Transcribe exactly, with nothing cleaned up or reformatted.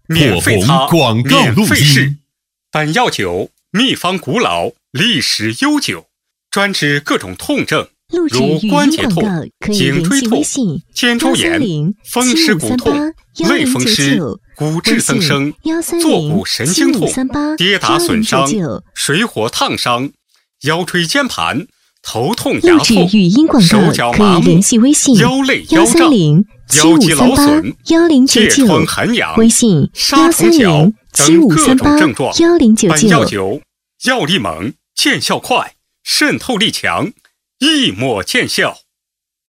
免费擦， 广告录免费试音。 本药酒秘方古老，历史悠久，专治各种痛症，如关节痛、颈椎痛、肩周炎、风湿骨痛、类风湿、骨质增生、坐骨神经痛、跌打损伤、水火烫伤、腰椎间盘、头痛牙痛、手脚麻木、腰累腰胀、腰肌劳损、疥疮痕痒、沙虫脚等各种症状。本药酒药力猛，见效快，渗透力强，一抹见效。